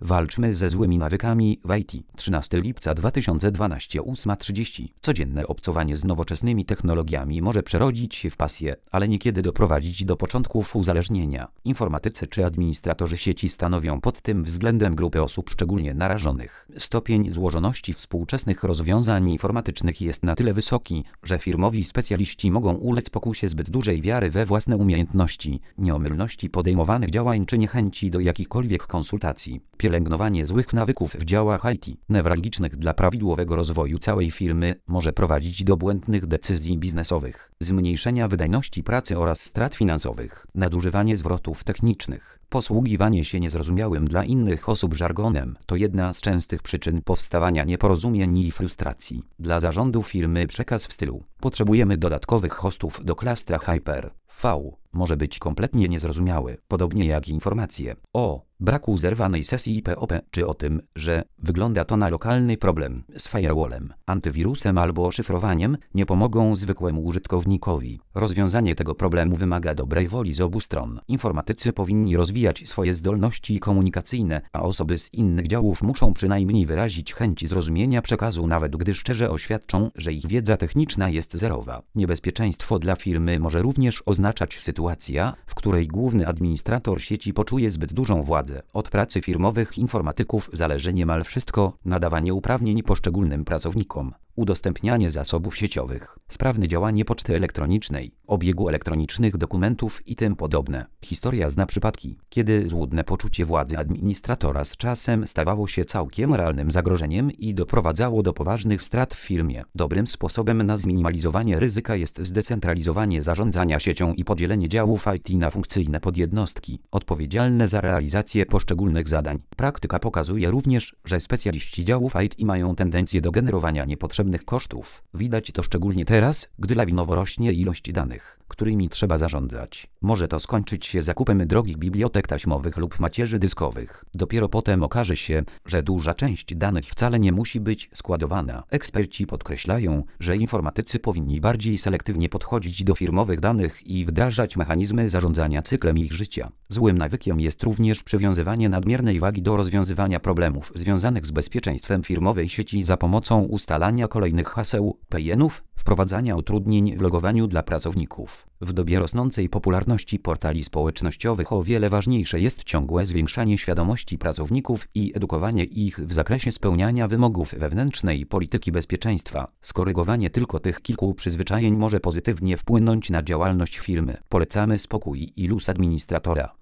Walczmy ze złymi nawykami w IT. 13 lipca 2012, 8:30. Codzienne obcowanie z nowoczesnymi technologiami może przerodzić się w pasję, ale niekiedy doprowadzić do początków uzależnienia. Informatycy czy administratorzy sieci stanowią pod tym względem grupę osób szczególnie narażonych. Stopień złożoności współczesnych rozwiązań informatycznych jest na tyle wysoki, że firmowi specjaliści mogą ulec pokusie zbyt dużej wiary we własne umiejętności, nieomylności podejmowanych działań czy niechęci do jakichkolwiek konsultacji. Pielęgnowanie złych nawyków w działach IT, newralgicznych dla prawidłowego rozwoju całej firmy, może prowadzić do błędnych decyzji biznesowych, zmniejszenia wydajności pracy oraz strat finansowych. Nadużywanie zwrotów technicznych, posługiwanie się niezrozumiałym dla innych osób żargonem to jedna z częstych przyczyn powstawania nieporozumień i frustracji. Dla zarządu firmy przekaz w stylu: potrzebujemy dodatkowych hostów do klastra Hyper-V może być kompletnie niezrozumiały, podobnie jak informacje o braku zerwanej sesji POP, czy o tym, że wygląda to na lokalny problem z firewallem, antywirusem albo szyfrowaniem, nie pomogą zwykłemu użytkownikowi. Rozwiązanie tego problemu wymaga dobrej woli z obu stron. Informatycy powinni rozwijać swoje zdolności komunikacyjne, a osoby z innych działów muszą przynajmniej wyrazić chęć zrozumienia przekazu, nawet gdy szczerze oświadczą, że ich wiedza techniczna jest zerowa. Niebezpieczeństwo dla firmy może również oznaczać sytuacja, w której główny administrator sieci poczuje zbyt dużą władzę. Od pracy firmowych informatyków zależy niemal wszystko: nadawanie uprawnień poszczególnym pracownikom, udostępnianie zasobów sieciowych, sprawne działanie poczty elektronicznej, obiegu elektronicznych dokumentów i tym podobne. Historia zna przypadki, kiedy złudne poczucie władzy administratora z czasem stawało się całkiem realnym zagrożeniem i doprowadzało do poważnych strat w firmie. Dobrym sposobem na zminimalizowanie ryzyka jest zdecentralizowanie zarządzania siecią i podzielenie działów IT na funkcyjne podjednostki, odpowiedzialne za realizację poszczególnych zadań. Praktyka pokazuje również, że specjaliści działów IT mają tendencję do generowania niepotrzebnych kosztów. Widać to szczególnie teraz, gdy lawinowo rośnie ilość danych, którymi trzeba zarządzać. Może to skończyć się zakupem drogich bibliotek taśmowych lub macierzy dyskowych. Dopiero potem okaże się, że duża część danych wcale nie musi być składowana. Eksperci podkreślają, że informatycy powinni bardziej selektywnie podchodzić do firmowych danych i wdrażać mechanizmy zarządzania cyklem ich życia. Złym nawykiem jest również przywiązywanie nadmiernej wagi do rozwiązywania problemów związanych z bezpieczeństwem firmowej sieci za pomocą ustalania kolejnych haseł, PIN-ów, wprowadzania utrudnień w logowaniu dla pracowników. W dobie rosnącej popularności portali społecznościowych o wiele ważniejsze jest ciągłe zwiększanie świadomości pracowników i edukowanie ich w zakresie spełniania wymogów wewnętrznej polityki bezpieczeństwa. Skorygowanie tylko tych kilku przyzwyczajeń może pozytywnie wpłynąć na działalność firmy. Polecamy spokój i luz administratora.